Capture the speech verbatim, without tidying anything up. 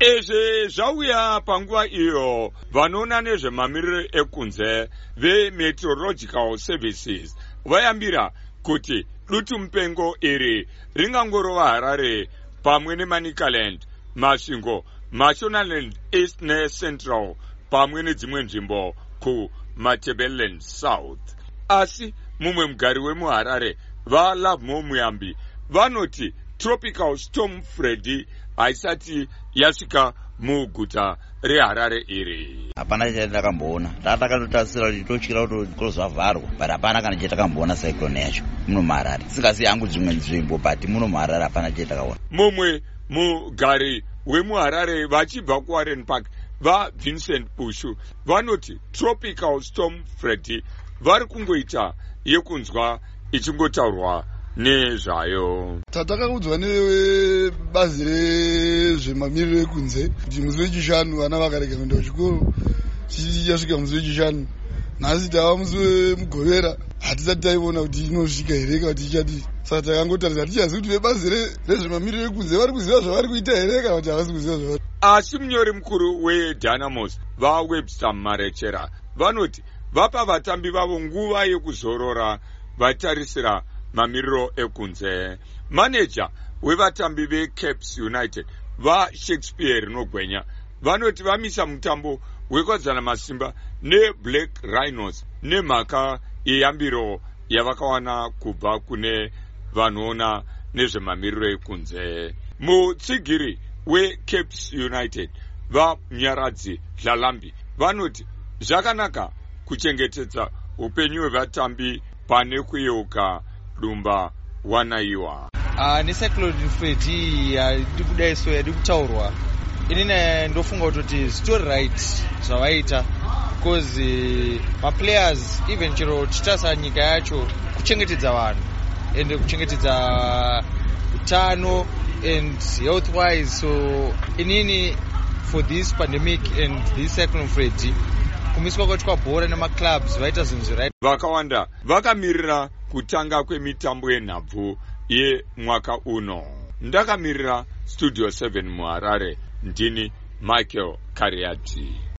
Ezve zvauya panguva iyo vanoona nezvemamiriro ekunze veMeteorological Services vayambira kuti dutu mupengo iri ringangorova Harare pamwe neManicaland, Masvingo, Mashonaland East neCentral pamwe nedzimwe nzvimbo kuMatabeleland South. Asi mumwe mugari wemuHarare vaLovemo Muyambi vanoti Tropical Storm Freddy haisati yasvika muguta reHarare iri. Hapana chatakamboona. Tatakatasira kuti tochira kuti kozavharwa, but hapana kana chatakamboona cyclone yacho muno muHarare. Singasi yangu dzimwe nzvimbo, but muno muHarare hapana chatakaona. Mumwe mugari wemuHarare vachibva kuWarren Park vaVincent Bushu vanoti Tropical Storm Freddy vari kungoita yekunzwa ichingotaurwa nezvayo. Tatakakudzwa nebazi rezvemamiriro ekunze kuti musi wechishanu vana vakarega kuenda kuchikoro chichasvika musi wechishanu. Nhasi tava musi wemugovera hatisati taiona kuti inosvika here kana kuti ichadii. Saka takangotarisa tichaziva kuti vebazi rezvemamiriro ekunze vari kuziva zvavari kuita here kana kuti havasi kuziva zvavari. Asi munyori mukuru weDynamos vaWebster Marechera vanoti vapa vatambi vavo nguva yekuzorora vatarisira mamiriro ekunze. Manager wevatambi veCaps United vaShakespeare Nogwenya vanoti vamisa mutambo wekwadzana masimba neBlack Rhinos nemhaka yeyambiro yavakawana kubva kune vanoona nezvemamiriro ekunze. Mutsigiri weCaps United vaMunyaradzi Dlalambi vanoti zvakanaka kuchengetedza upenyu hwevatambi pane kuyeuka dumba wanaiwa. Ah, uh, necyclone Freddy yadi kudaiso yadi kutaurwa. Inini ndofunga kuti story right zvavaita because uh, ma players even chero chitasa nyika yacho kuchengetedza vanhu ende kuchengetedza utano and health wise. So inini for this pandemic and this cyclone Freddy kumiswa kwacho kwabhora nemaclubs vaita zvinhu right. Vakawanda vakamirira kutanga kwemitambo yenhabvu yemwaka uno. Ndakamirira Studio seven muHarare, ndini Michael Kariati.